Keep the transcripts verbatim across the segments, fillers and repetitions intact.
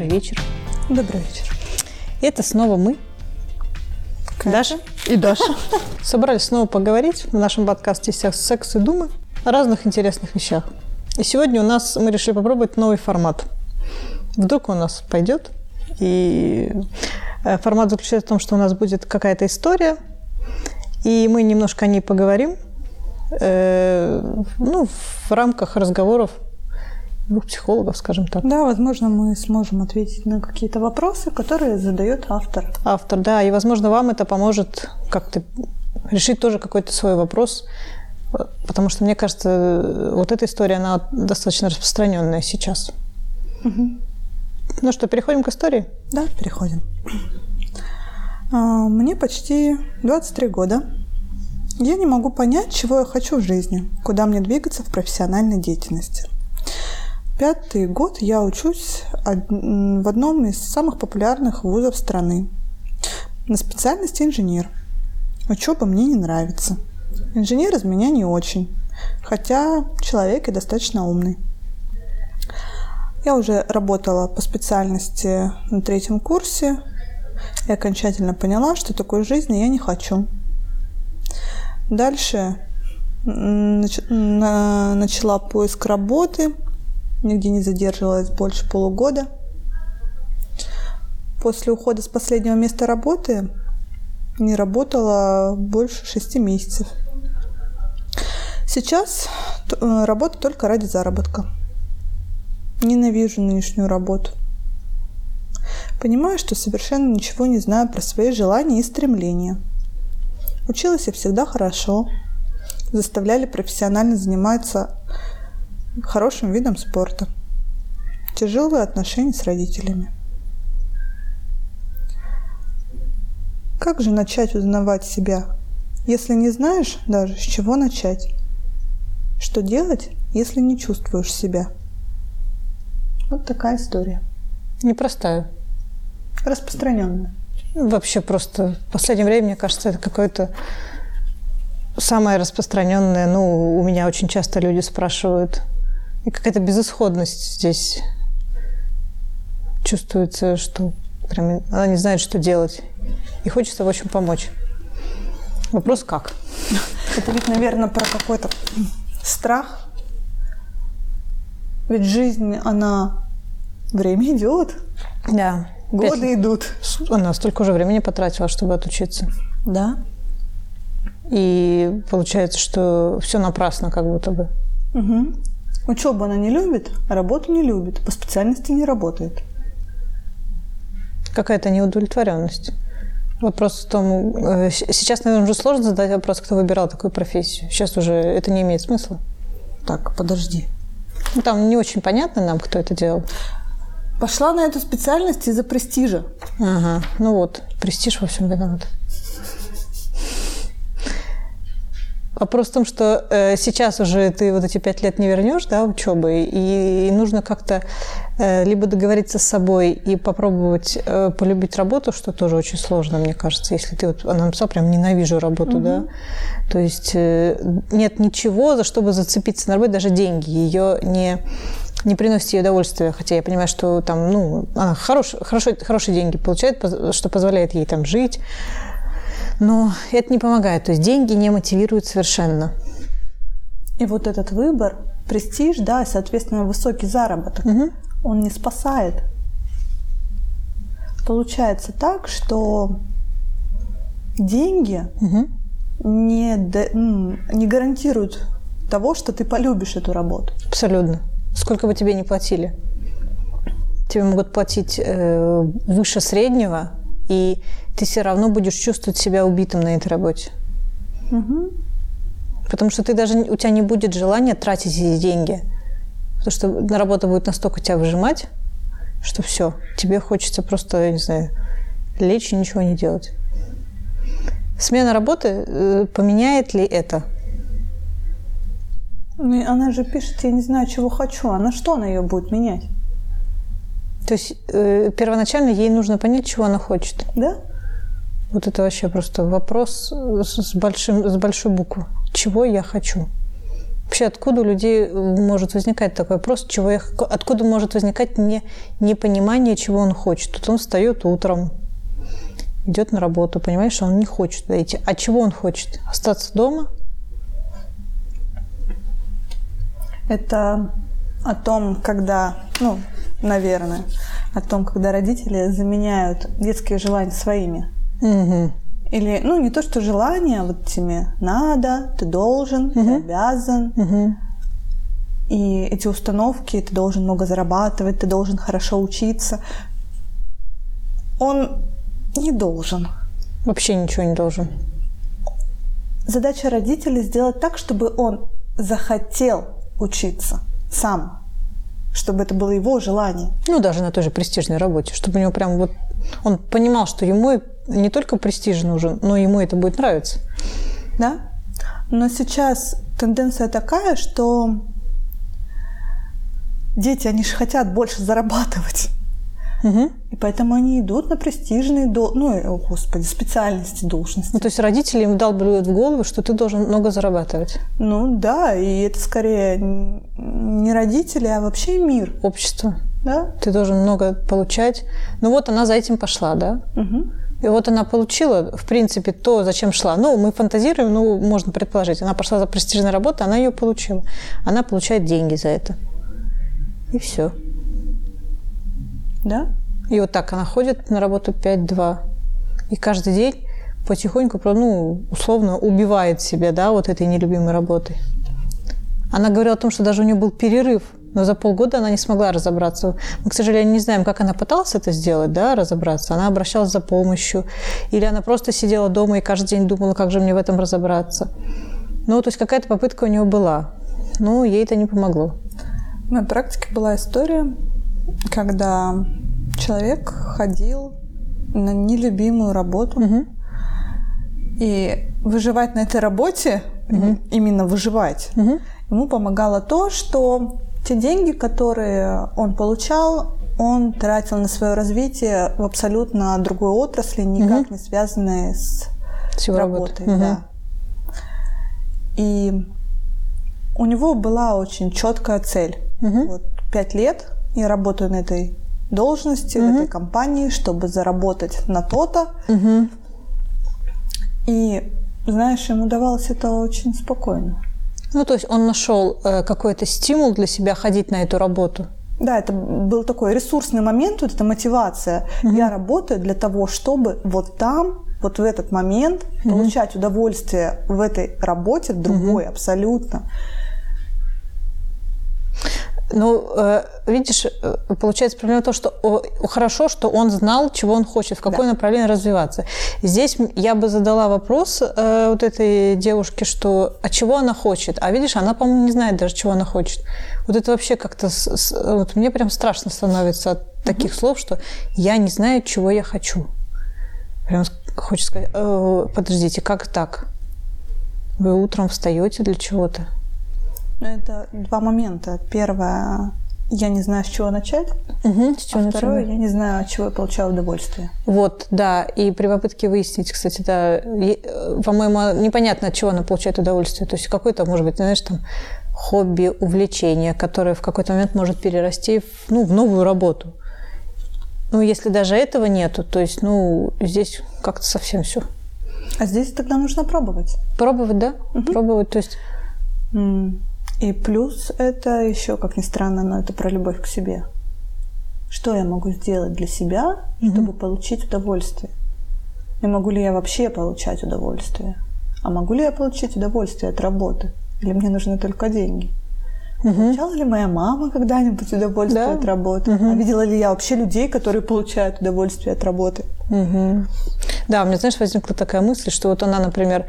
вечер. Добрый вечер. Это снова мы, Катя. Даша и Даша. Собрались снова поговорить в нашем подкасте «Секс и думы» о разных интересных вещах. И сегодня у нас мы решили попробовать новый формат. Вдруг он у нас пойдет. И формат заключается в том, что у нас будет какая-то история, и мы немножко о ней поговорим, э, ну, в рамках разговоров двух психологов, скажем так. Да, возможно, мы сможем ответить на какие-то вопросы, которые задает автор. Автор, да, и, возможно, вам это поможет как-то решить тоже какой-то свой вопрос, потому что, мне кажется, вот эта история, она достаточно распространенная сейчас. Угу. Ну что, переходим к истории? Да, переходим. Мне почти двадцать три года. Я не могу понять, чего я хочу в жизни, куда мне двигаться в профессиональной деятельности. Пятый год я учусь в одном из самых популярных вузов страны. На специальности инженер. Учеба мне не нравится. Инженер из меня не очень, хотя человек и достаточно умный. Я уже работала по специальности на третьем курсе и окончательно поняла, что такой жизни я не хочу. Дальше начала поиск работы, нигде не задерживалась больше полугода. После ухода с последнего места работы не работала больше шести месяцев. Сейчас работаю только ради заработка. Ненавижу нынешнюю работу. Понимаю, что совершенно ничего не знаю про свои желания и стремления. Училась я всегда хорошо. Заставляли профессионально заниматься хорошим видом спорта. Тяжелые отношения с родителями. Как же начать узнавать себя, если не знаешь даже, с чего начать? Что делать, если не чувствуешь себя? Вот такая история. Непростая. Распространенная. Вообще просто в последнее время, мне кажется, это какое-то самое распространенное. Ну, у меня очень часто люди спрашивают. И какая-то безысходность здесь чувствуется, что прям она не знает, что делать. И хочется, в общем, помочь. Вопрос как? Это ведь, наверное, про какой-то страх. Ведь жизнь, она... Время идет. Да. Годы Пять... идут. Она столько уже времени потратила, чтобы отучиться. Да. И получается, что все напрасно как будто бы. Угу. Учебу она не любит, а работу не любит. По специальности не работает. Какая-то неудовлетворенность. Вопрос в том... Сейчас, наверное, уже сложно задать вопрос, кто выбирал такую профессию. Сейчас уже это не имеет смысла. Так, подожди. Ну, там не очень понятно нам, кто это делал. Пошла на эту специальность из-за престижа. Ага, ну вот, престиж во всем виноват. Вопрос в том, что э, сейчас уже ты вот эти пять лет не вернешь, да, учебы, и, и нужно как-то э, либо договориться с собой и попробовать э, полюбить работу, что тоже очень сложно, мне кажется, если ты вот, она написала, прям ненавижу работу, угу. да, то есть э, нет ничего, за что бы зацепиться на работе, даже деньги ее не... не приносит ей удовольствия, хотя я понимаю, что там, ну, она хорош, хорошо, хорошие деньги получает, что позволяет ей там жить, но это не помогает, то есть деньги не мотивируют совершенно. И вот этот выбор, престиж, да, и, соответственно, высокий заработок, угу. он не спасает. Получается так, что деньги угу. не, не гарантируют того, что ты полюбишь эту работу. Абсолютно. Сколько бы тебе ни платили. Тебе могут платить э, выше среднего, и ты все равно будешь чувствовать себя убитым на этой работе. Угу. Потому что ты даже, у тебя не будет желания тратить эти деньги. Потому что на работа будет настолько тебя выжимать, что все, тебе хочется просто, я не знаю, лечь и ничего не делать. Смена работы, э, поменяет ли это? Ну, она же пишет, я не знаю, чего хочу. А на что она ее будет менять? То есть э, первоначально ей нужно понять, чего она хочет. Да? Вот это вообще просто вопрос с, большим, с большой буквы. Чего я хочу? Вообще, откуда у людей может возникать такой вопрос, чего я, откуда может возникать не, непонимание, чего он хочет. Тут он встает утром, идет на работу, понимаешь, что он не хочет туда идти. А чего он хочет? Остаться дома? Это о том, когда, ну, наверное, о том, когда родители заменяют детские желания своими. Угу. Или, ну, не то, что желание, вот тебе надо, ты должен, угу. ты обязан. Угу. И эти установки, ты должен много зарабатывать, ты должен хорошо учиться. Он не должен. Вообще ничего не должен. Задача родителей сделать так, чтобы он захотел учиться сам, чтобы это было его желание. Ну, даже на той же престижной работе, чтобы у него прям вот... Он понимал, что ему не только престиж нужен, но ему это будет нравиться. Да. Но сейчас тенденция такая, что дети, они же хотят больше зарабатывать. Угу. И поэтому они идут на престижные, до... ну, о, господи, специальности, должности. Ну, то есть родители им вдалбливают в голову, что ты должен много зарабатывать. Ну, да, и это скорее не родители, а вообще мир. Общество. Да. Ты должен много получать. Ну, вот она за этим пошла, да? Угу. И вот она получила, в принципе, то, зачем шла. Ну, мы фантазируем, ну, можно предположить. Она пошла за престижной работой, она ее получила. Она получает деньги за это. И все. Да? И вот так она ходит на работу пять-два. И каждый день потихоньку, ну, условно, убивает себя, да, вот этой нелюбимой работой. Она говорила о том, что даже у нее был перерыв, но за полгода она не смогла разобраться. Мы, к сожалению, не знаем, как она пыталась это сделать, да, разобраться. Она обращалась за помощью. Или она просто сидела дома и каждый день думала, как же мне в этом разобраться. Ну, то есть какая-то попытка у нее была. Но ей это не помогло. В моей практике была история, когда человек ходил на нелюбимую работу, угу. и выживать на этой работе, угу. именно выживать, угу. ему помогало то, что те деньги, которые он получал, он тратил на свое развитие в абсолютно другой отрасли, никак угу. не связанной с, с работой. Угу. Да. И у него была очень четкая цель. Угу. Вот, пять лет я работаю на этой должности, угу. в этой компании, чтобы заработать на то-то. Угу. И, знаешь, ему давалось это очень спокойно. Ну, то есть он нашел э, какой-то стимул для себя ходить на эту работу? Да, это был такой ресурсный момент, вот эта мотивация. Угу. Я работаю для того, чтобы вот там, вот в этот момент угу. получать удовольствие в этой работе, в другой угу. абсолютно. Ну, э, видишь, получается проблема в том, что о, хорошо, что он знал, чего он хочет, в какое да. направление развиваться. Здесь я бы задала вопрос э, вот этой девушке, что, а чего она хочет? А видишь, она, по-моему, не знает даже, чего она хочет. Вот это вообще как-то... С, с, вот мне прям страшно становится от mm-hmm. таких слов, что я не знаю, чего я хочу. Прям хочется сказать, э, подождите, как так? Вы утром встаете для чего-то? Это два момента. Первое, я не знаю, с чего начать. Угу, с чего а второе, начать? Я не знаю, от чего я получаю удовольствие. Вот, да. И при попытке выяснить, кстати, да, по-моему, непонятно, от чего она получает удовольствие. То есть какое-то, может быть, знаешь, там, хобби, увлечение, которое в какой-то момент может перерасти в, ну, в новую работу. Ну, если даже этого нету, то есть, ну, здесь как-то совсем все. А здесь тогда нужно пробовать. Пробовать, да? Угу. Пробовать, то есть... Mm. И плюс это еще, как ни странно, но это про любовь к себе. Что я могу сделать для себя, mm-hmm. чтобы получить удовольствие? И могу ли я вообще получать удовольствие? А могу ли я получить удовольствие от работы? Или мне нужны только деньги? Mm-hmm. Получала ли моя мама когда-нибудь удовольствие да. от работы? Mm-hmm. А видела ли я вообще людей, которые получают удовольствие от работы? Mm-hmm. Да, у меня, знаешь, возникла такая мысль, что вот она, например...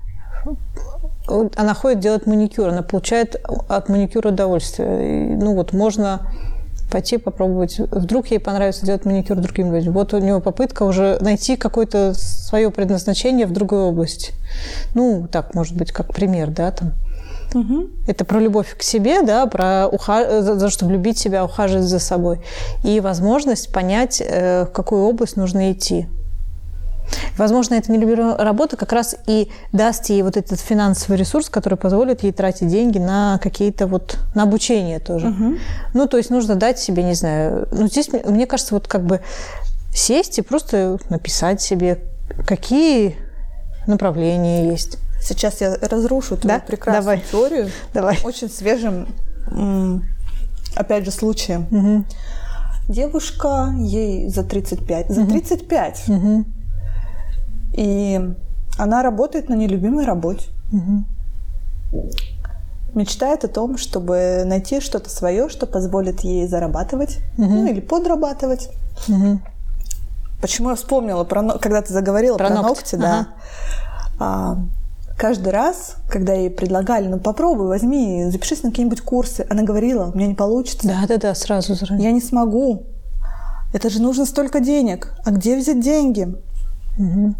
Она ходит делать маникюр, она получает от маникюра удовольствие. И, ну вот можно пойти попробовать. Вдруг ей понравится делать маникюр другим людям. Вот у него попытка уже найти какое-то свое предназначение в другой области. Ну, так, может быть, как пример, да, там. Угу. Это про любовь к себе, да, про ухаж... за то, чтобы любить себя, ухаживать за собой. И возможность понять, в какую область нужно идти. Возможно, эта нелюбимая работа как раз и даст ей вот этот финансовый ресурс, который позволит ей тратить деньги на какие-то вот, на обучение тоже. Угу. Ну, то есть нужно дать себе, не знаю, ну, здесь, мне кажется, вот как бы сесть и просто написать себе, какие направления есть. Сейчас я разрушу твою да? прекрасную Давай. теорию. Давай. Очень свежим, опять же, случаем. Угу. Девушка, ей за тридцать пять. За тридцать пять. Угу. И она работает на нелюбимой работе. Угу. Мечтает о том, чтобы найти что-то свое, что позволит ей зарабатывать, угу. ну или подрабатывать. Угу. Почему я вспомнила, про, когда ты заговорила про, про ногти, ногти да. Ага. А, каждый раз, когда ей предлагали, ну попробуй, возьми, запишись на какие-нибудь курсы, она говорила, у меня не получится. Да-да-да, сразу, сразу. Я не смогу. Это же нужно столько денег. А где взять деньги? Угу.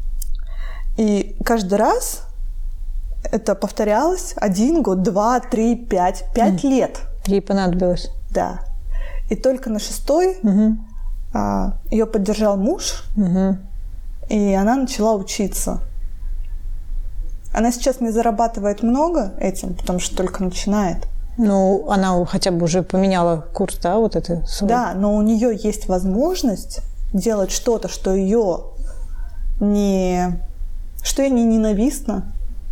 И каждый раз это повторялось один год, два, три, пять, пять mm. лет. Ей понадобилось. Да. И только на шестой угу. а, ее поддержал муж, угу. и она начала учиться. Она сейчас не зарабатывает много этим, потому что только начинает. Ну, она хотя бы уже поменяла курс, да, вот это? Свой. Да, но у нее есть возможность делать что-то, что ее не... что ей не ненавистно.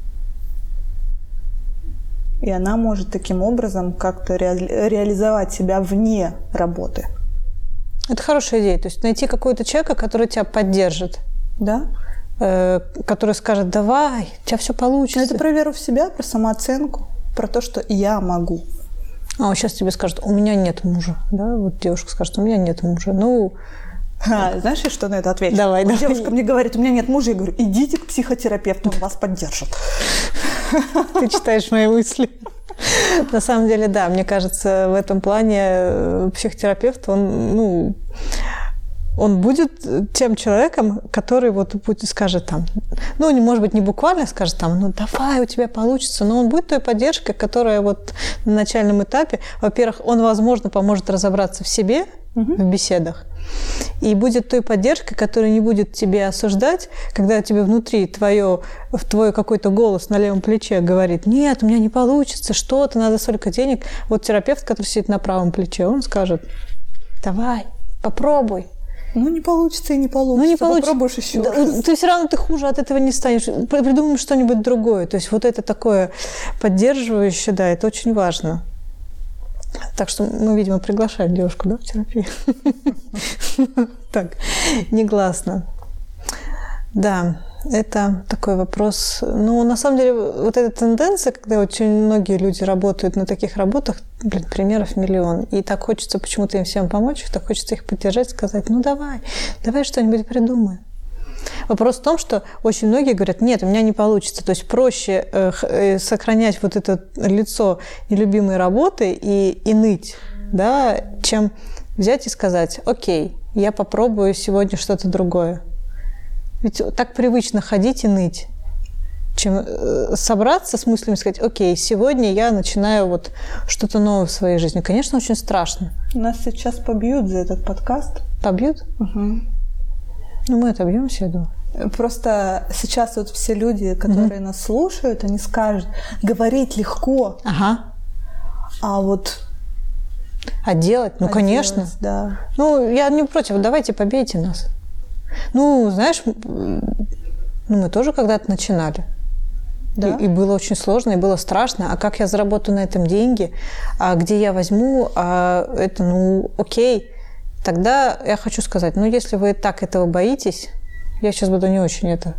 И она может таким образом как-то ре... реализовать себя вне работы. Это хорошая идея. То есть найти какого-то человека, который тебя поддержит. Да. Э, который скажет, давай, у тебя все получится. Это про веру в себя, про самооценку, про то, что я могу. А он сейчас тебе скажет, у меня нет мужа. Да, вот девушка скажет, у меня нет мужа. Ну... А, знаешь, я что на это отвечу? Давай, вот давай. Девушка мне говорит, у меня нет мужа. Я говорю, идите к психотерапевту, он вас поддержит. Ты читаешь мои мысли. На самом деле, да, мне кажется, в этом плане психотерапевт, он, ну, он будет тем человеком, который вот будет, скажет там, ну, не, может быть, не буквально скажет там, ну, давай, у тебя получится, но он будет той поддержкой, которая вот на начальном этапе, во-первых, он, возможно, поможет разобраться в себе, угу. в беседах, и будет той поддержкой, которая не будет тебя осуждать, когда тебе внутри твое, твой какой-то голос на левом плече говорит, нет, у меня не получится, что-то, надо столько денег. Вот терапевт, который сидит на правом плече, он скажет, давай, попробуй. Ну, не получится и не получится. Ну, не получится. Попробуешь еще да, раз. Ты все равно ты хуже от этого не станешь. Придумаем что-нибудь другое. То есть вот это такое поддерживающее, да, это очень важно. Так что мы, видимо, приглашаем девушку, да, в терапию? Так, негласно. Да, это такой вопрос. Ну, на самом деле, вот эта тенденция, когда очень многие люди работают на таких работах, блин, примеров миллион. И так хочется почему-то им всем помочь, так хочется их поддержать, сказать, ну давай, давай что-нибудь придумаем. Вопрос в том, что очень многие говорят, нет, у меня не получится. То есть проще э, сохранять вот это лицо нелюбимой работы и, и ныть, да, чем взять и сказать, окей, я попробую сегодня что-то другое. Ведь так привычно ходить и ныть, чем э, собраться с мыслями и сказать, окей, сегодня я начинаю вот что-то новое в своей жизни. Конечно, очень страшно. Нас сейчас побьют за этот подкаст. Побьют? Угу. Ну, мы отобьемся, я думаю. Просто сейчас вот все люди, которые mm-hmm. нас слушают, они скажут, говорить легко, ага. а вот... А делать? Ну, а конечно. Делать, да. Ну, я не против, давайте побейте нас. Ну, знаешь, ну, мы тоже когда-то начинали. Да? И, и было очень сложно, и было страшно. А как я заработаю на этом деньги? А где я возьму? А это, ну, окей. Тогда я хочу сказать, ну, если вы так этого боитесь, я сейчас буду не очень это...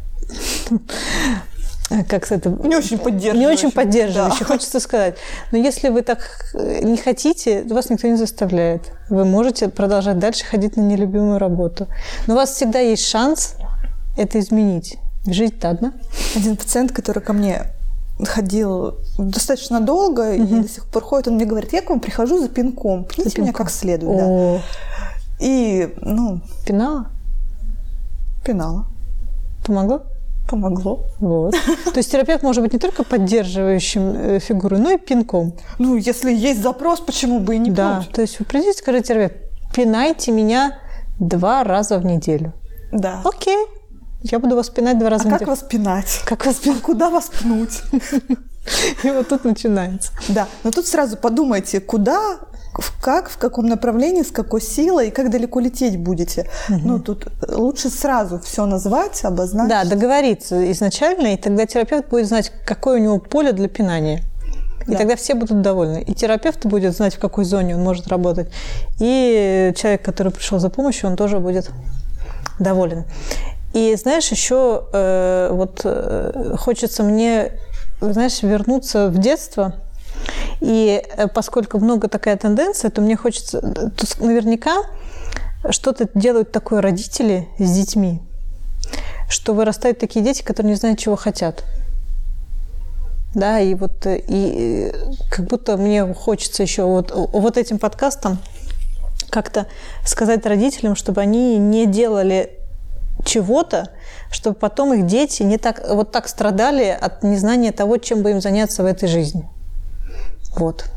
Как это... Не очень поддерживающий. Не очень поддерживающий, да. Хочется сказать. Но если вы так не хотите, вас никто не заставляет. Вы можете продолжать дальше ходить на нелюбимую работу. Но у вас всегда есть шанс это изменить. Жить-то одна. Один пациент, который ко мне ходил достаточно долго, угу. и до сих пор ходит, он мне говорит, я к вам прихожу за пинком, пните за меня как следует. Да. И, ну... Пинала? Пинала. Помогло? Помогло. Вот. То есть терапевт может быть не только поддерживающим фигурой, но и пинком. Ну, если есть запрос, почему бы и не да. пнуть? То есть вы придите, скажите, терапевт, пинайте меня два раза в неделю. Да. Окей. Я буду вас пинать два раза а в как неделю. вас пинать? Как вас пинать? Куда вас пнуть? И вот тут начинается. Да, но тут сразу подумайте, куда, как, в каком направлении, с какой силой и как далеко лететь будете. Угу. Ну, тут лучше сразу все назвать, обозначить. Да, договориться изначально, и тогда терапевт будет знать, какое у него поле для пинания. И да. Тогда все будут довольны. И терапевт будет знать, в какой зоне он может работать. И человек, который пришел за помощью, он тоже будет доволен. И знаешь, еще э, вот э, хочется мне, знаешь, вернуться в детство. И э, поскольку много такая тенденция, то мне хочется... То наверняка что-то делают такое родители с детьми, что вырастают такие дети, которые не знают, чего хотят. Да, и вот и как будто мне хочется еще вот, вот этим подкастом как-то сказать родителям, чтобы они не делали чего-то, чтобы потом их дети не так, вот так страдали от незнания того, чем бы им заняться в этой жизни. Вот.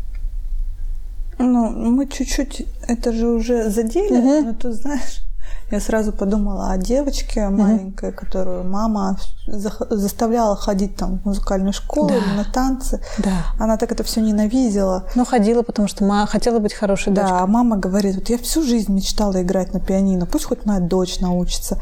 Ну, мы чуть-чуть это же уже задели, угу. но ты знаешь... Я сразу подумала о девочке маленькой, mm-hmm. которую мама заставляла ходить там в музыкальную школу да. или на танцы. Да. Она так это все ненавидела. Ну, ходила, потому что мама хотела быть хорошей да, дочкой. Да, а мама говорит, вот я всю жизнь мечтала играть на пианино, пусть хоть моя дочь научится.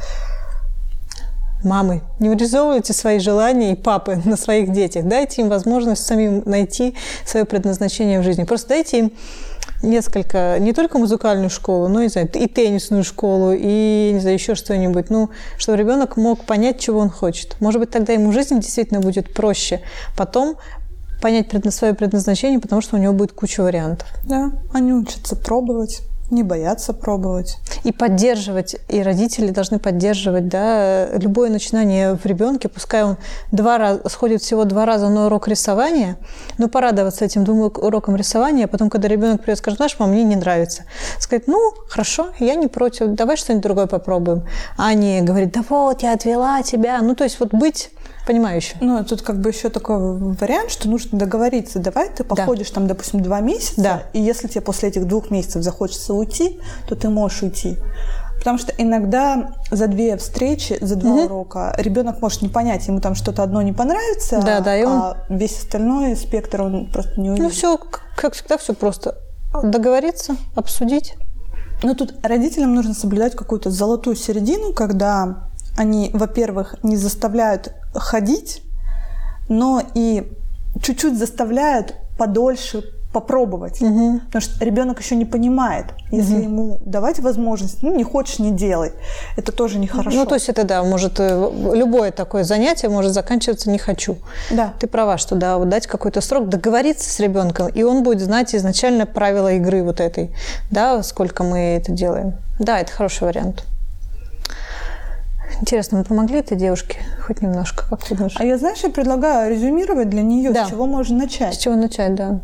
Мамы, не вырисовывайте свои желания и папы на своих детях. Дайте им возможность самим найти свое предназначение в жизни. Просто дайте им несколько, не только музыкальную школу, но, не знаю, и теннисную школу, и, не знаю, еще что-нибудь. Ну, чтобы ребенок мог понять, чего он хочет. Может быть, тогда ему жизнь действительно будет проще. Потом понять свое предназначение, потому что у него будет куча вариантов. Да, они учатся пробовать, не боятся пробовать. И поддерживать, и родители должны поддерживать, да, любое начинание в ребенке, пускай он два раза, сходит всего два раза на урок рисования, но порадоваться этим двум урокам рисования, а потом, когда ребенок придет, скажет, знаешь, мам, мне не нравится. Сказать, ну, хорошо, я не против, давай что-нибудь другое попробуем. А не говорить, да вот, я отвела тебя. Ну, то есть вот быть понимающим. Ну, тут как бы еще такой вариант, что нужно договориться. Давай ты походишь да. там, допустим, два месяца, да. и если тебе после этих двух месяцев захочется уйти, то ты можешь уйти. Потому что иногда за две встречи, за два угу. урока ребенок может не понять, ему там что-то одно не понравится, да, да, и он... а весь остальной спектр он просто не увидит. Ну, все, как всегда, все просто. Договориться, обсудить. Но тут родителям нужно соблюдать какую-то золотую середину, когда они, во-первых, не заставляют ходить, но и чуть-чуть заставляют подольше попробовать. Угу. Потому что ребенок еще не понимает. Если угу. ему давать возможность, ну, не хочешь, не делай. Это тоже нехорошо. Ну, то есть это, да, может, любое такое занятие может заканчиваться «не хочу». Да. Ты права, что, да, вот дать какой-то срок, договориться с ребенком, и он будет знать изначально правила игры вот этой, да, сколько мы это делаем. Да, это хороший вариант. Интересно, мы помогли этой девушке хоть немножко, как ты думаешь? А я, знаешь, я предлагаю резюмировать для нее, да. с чего можно начать. С чего начать, да.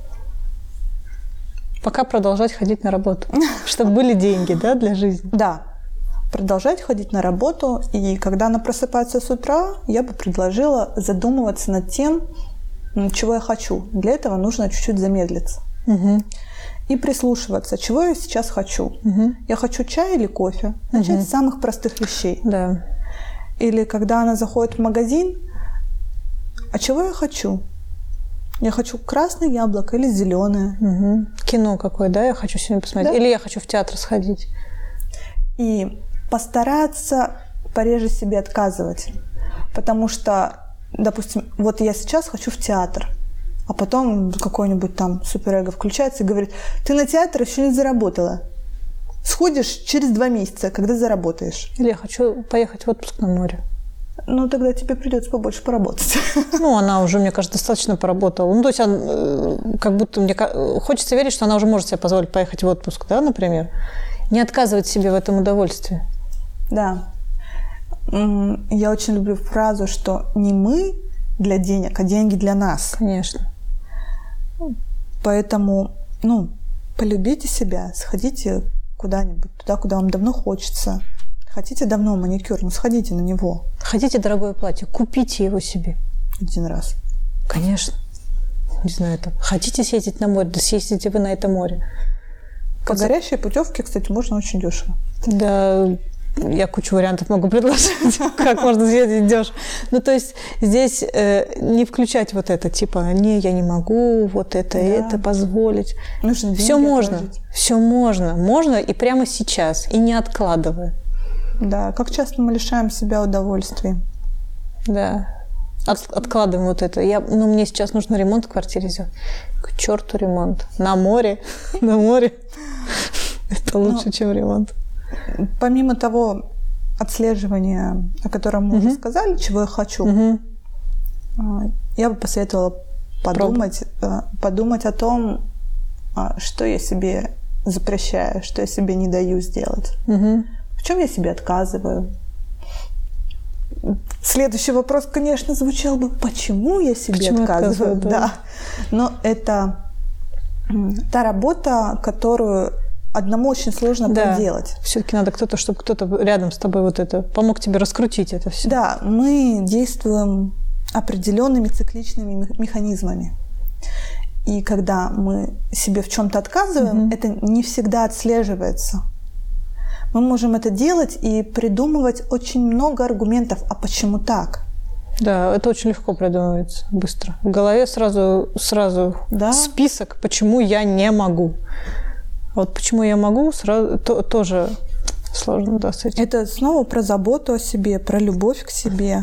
Пока продолжать ходить на работу, чтобы были деньги, да, для жизни. Да, продолжать ходить на работу. И когда она просыпается с утра, я бы предложила задумываться над тем, чего я хочу. Для этого нужно чуть-чуть замедлиться. Угу. И прислушиваться, чего я сейчас хочу. Угу. Я хочу чай или кофе? Начать угу. с самых простых вещей. Да. Или когда она заходит в магазин, а чего я хочу? Я хочу красное яблоко или зеленое. Угу. Кино какое, да, я хочу сегодня посмотреть. Да. Или я хочу в театр сходить. И постараться пореже себе отказывать. Потому что, допустим, вот я сейчас хочу в театр. А потом какой-нибудь там суперэго включается и говорит, ты на театр еще не заработала. Сходишь через два месяца, когда заработаешь. Или я хочу поехать в отпуск на море. Ну, тогда тебе придется побольше поработать. Ну, она уже, мне кажется, достаточно поработала. Ну, то есть, она, как будто мне хочется верить, что она уже может себе позволить поехать в отпуск, да, например. Не отказывать себе в этом удовольствии. Да. Я очень люблю фразу, что не мы для денег, а деньги для нас. Конечно. Поэтому, ну, полюбите себя, сходите куда-нибудь, туда, куда вам давно хочется. Хотите давно маникюр, ну сходите на него. Хотите дорогое платье, купите его себе. Один раз. Конечно. Не знаю, там. Хотите съездить на море, да съездите вы на это море. По горящей путевке, кстати, можно очень дешево. Да, я кучу вариантов могу предложить, как можно съездить дешево. Ну, то есть здесь э, не включать вот это, типа, не, я не могу вот это, да. это позволить. Все можно, отложить. Все можно. Можно и прямо сейчас, и не откладывая. Да, как часто мы лишаем себя удовольствия. Да. От, откладываем вот это. Я, ну, мне сейчас нужно ремонт в квартире сделать. К черту ремонт. На море. На море. Это лучше, чем ремонт. Помимо того отслеживания, о котором мы уже сказали, чего я хочу, я бы посоветовала подумать, подумать о том, что я себе запрещаю, что я себе не даю сделать. В чем я себе отказываю. Следующий вопрос, конечно, звучал бы, почему я себе почему отказываю? отказываю да. Да. Но это та работа, которую одному очень сложно да. проделать. Все-таки надо кто-то, чтобы кто-то рядом с тобой вот это помог тебе раскрутить это все. Да, мы действуем определенными цикличными механизмами. И когда мы себе в чем-то отказываем, угу. это не всегда отслеживается. Мы можем это делать и придумывать очень много аргументов, а почему так? Да, это очень легко придумывается, быстро. В голове сразу, сразу да? список, почему я не могу. А вот почему я могу, сразу, то, тоже сложно, да, с этим. Это снова про заботу о себе, про любовь к себе.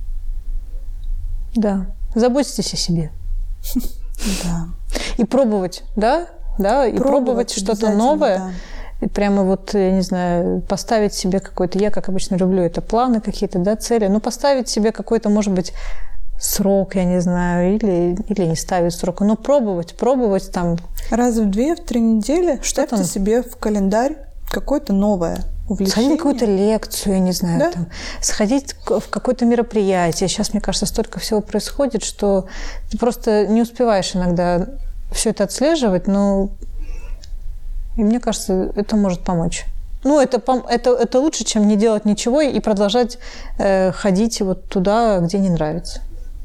Да, заботьтесь о себе. Да. И пробовать, да? Да, и пробовать что-то новое. И прямо вот, я не знаю, поставить себе какой-то, я, как обычно, люблю это, планы какие-то, да, цели, ну, поставить себе какой-то, может быть, срок, я не знаю, или, или не ставить срок, но пробовать, пробовать там. Раз в две, в три недели ставьте там себе в календарь какое-то новое увлечение. Сходить на какую-то лекцию, я не знаю, да? там, сходить в какое-то мероприятие. Сейчас, мне кажется, столько всего происходит, что ты просто не успеваешь иногда все это отслеживать, но... И мне кажется, это может помочь. Ну, это, это, это лучше, чем не делать ничего и продолжать э, ходить вот туда, где не нравится.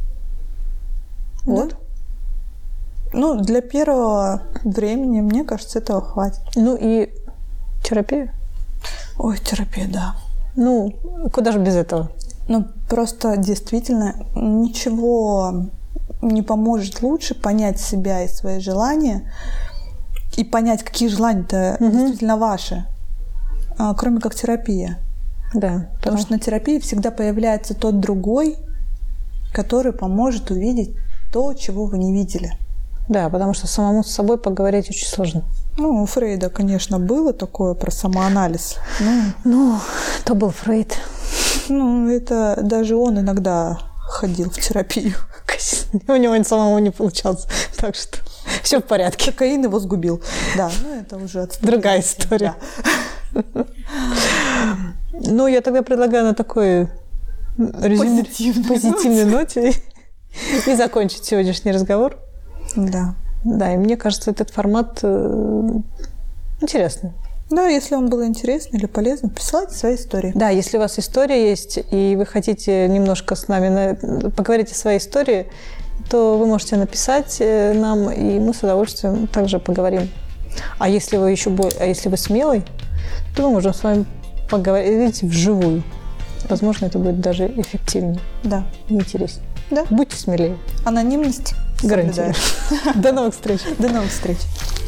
Вот. Да. Ну, для первого времени, мне кажется, этого хватит. Ну и терапия. Ой, терапия, да. Ну, куда же без этого? Ну, просто действительно ничего не поможет лучше понять себя и свои желания, и понять, какие желания-то угу. действительно ваши, кроме как терапия. Да. Потому что на терапии всегда появляется тот другой, который поможет увидеть то, чего вы не видели. Да, потому что самому с собой поговорить очень сложно. Ну, у Фрейда, конечно, было такое про самоанализ. Ну, ну то был Фрейд. Ну, это даже он иногда ходил в терапию. У него самому не получалось. Так что все в порядке. Кокаин его сгубил. Да, ну это уже другая история. Да. Ну, я тогда предлагаю на такой резюме... позитивной, позитивной ноте и закончить сегодняшний разговор. Да. Да, и мне кажется, этот формат интересный. Да, если вам было интересно или полезно, присылайте свои истории. Да, если у вас история есть, и вы хотите немножко с нами на... поговорить о своей истории, то вы можете написать нам, и мы с удовольствием также поговорим. А если вы еще более, а если вы смелый, то мы можем с вами поговорить вживую. Возможно, это будет даже эффективнее. Да. И интереснее. Да. Будьте смелее. Анонимность гарантирую. До новых встреч. До новых встреч.